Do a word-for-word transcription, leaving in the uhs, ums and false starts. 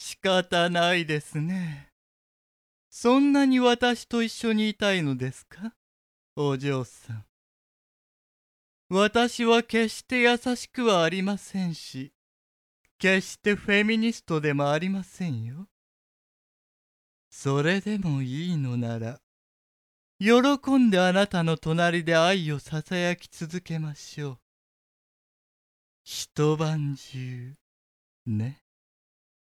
仕方ないですね。そんなに私と一緒にいたいのですか、お嬢さん。私は決して優しくはありませんし、決してフェミニストでもありませんよ。それでもいいのなら、喜んであなたの隣で愛をささやき続けましょう。一晩中、ね。